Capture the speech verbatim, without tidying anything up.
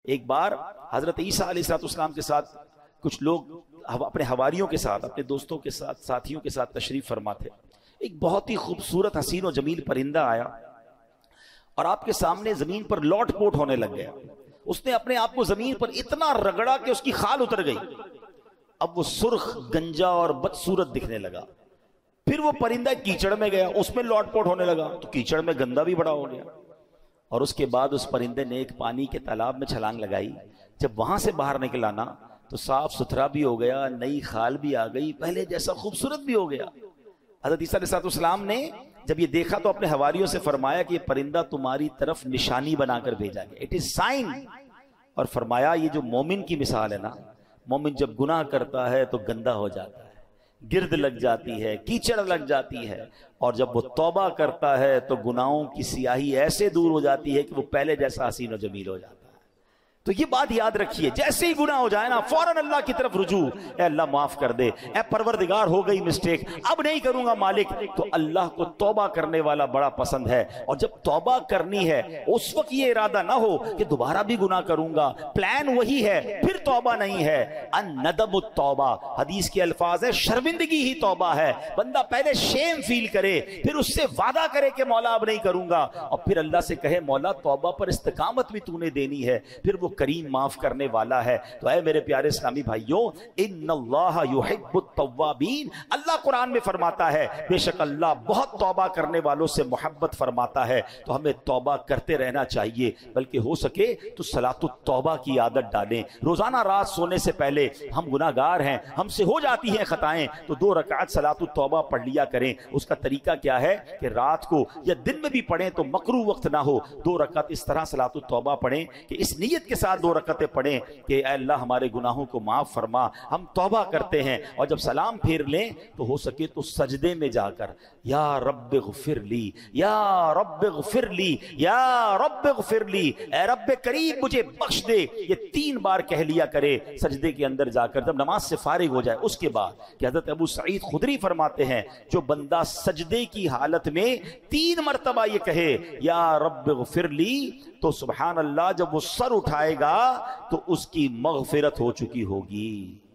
ایک بار حضرت عیسیٰ علیہ السلام کے ساتھ کچھ لوگ اپنے حواریوں کے ساتھ، اپنے دوستوں کے ساتھ، ساتھیوں کے ساتھ تشریف فرما تھے. ایک بہت ہی خوبصورت حسین و جمیل پرندہ آیا اور آپ کے سامنے زمین پر لوٹ پوٹ ہونے لگ گیا. اس نے اپنے آپ کو زمین پر اتنا رگڑا کہ اس کی خال اتر گئی. اب وہ سرخ، گنجا اور بدصورت دکھنے لگا. پھر وہ پرندہ کیچڑ میں گیا، اس میں لوٹ پوٹ ہونے لگا تو کیچڑ میں گندا بھی بڑا ہو گیا. اور اس کے بعد اس پرندے نے ایک پانی کے تالاب میں چھلانگ لگائی. جب وہاں سے باہر نکلا نا تو صاف ستھرا بھی ہو گیا، نئی خال بھی آ گئی، پہلے جیسا خوبصورت بھی ہو گیا. حضرت عیسیٰ علیہ السلام نے جب یہ دیکھا تو اپنے حواریوں سے فرمایا کہ یہ پرندہ تمہاری طرف نشانی بنا کر بھیجا گیا، اٹ از سائن. اور فرمایا یہ جو مومن کی مثال ہے نا، مومن جب گناہ کرتا ہے تو گندا ہو جاتا ہے، گرد لگ جاتی ہے، کیچڑ لگ جاتی ہے، اور جب وہ توبہ کرتا ہے تو گناہوں کی سیاہی ایسے دور ہو جاتی ہے کہ وہ پہلے جیسا حسین و جمیل ہو جاتا ہے. تو یہ بات یاد رکھیے، جیسے ہی گناہ ہو جائے نا فوراً اللہ کی طرف رجوع. اے اللہ معاف کر دے، اے پروردگار ہو گئی مسٹیک، اب نہیں کروں گا مالک. تو اللہ کو توبہ کرنے والا بڑا پسند ہے. اور جب توبہ کرنی ہے اس وقت یہ ارادہ نہ ہو کہ دوبارہ بھی گناہ کروں گا، پلان وہی ہے، پھر توبہ نہیں ہے. الندم التوبہ، حدیث کے الفاظ ہے شرمندگی ہی توبہ ہے. بندہ پہلے شیم فیل کرے، پھر اس سے وعدہ کرے کہ مولا اب نہیں کروں گا، اور پھر اللہ سے کہے مولا توبہ پر استقامت بھی تو نے دینی ہے. پھر وہ کریم معاف کرنے والا ہے. تو اے میرے پیارے اسلامی بھائیوں، ان اللہ یحب التوابین، اللہ قرآن میں فرماتا ہے بے شک اللہ بہت توبہ کرنے والوں سے محبت فرماتا ہے. تو ہمیں توبہ کرتے رہنا چاہیے، بلکہ ہو سکے تو صلاۃ التوبہ کی عادت ڈالیں. روزانہ رات سونے سے پہلے، ہم گناہ گار ہیں، ہم سے ہو جاتی ہیں خطائیں، تو دو رکعت صلاۃ التوبہ پڑھ لیا کریں. اس کا طریقہ کیا ہے کہ رات کو یا دن میں بھی پڑھیں تو مکروہ وقت نہ ہو. دو رکعت اس طرح صلاۃ التوبہ پڑھیں کہ اس نیت کے ساتھ دو رکعتیں پڑھیں کہ اے اللہ ہمارے گناہوں کو معاف فرما، ہم توبہ کرتے ہیں. اور جب سلام پھیر لیں تو ہو سکے تو سجدے میں جا کر یا رب اغفر لی، یا رب اغفر لی، یا رب اغفر لی، اے رب کریم مجھے بخش دے، یہ تین بار کہہ لیا کرے سجدے کے اندر جا کر جب نماز سے فارغ ہو جائے. اس کے بعد کہ حضرت ابو سعید خدری فرماتے ہیں جو بندہ سجدے کی حالت میں تین مرتبہ یہ کہے یا رب اغفر لی، تو سبحان اللہ جب وہ سر اٹھائے گا تو اس کی مغفرت ہو چکی ہوگی.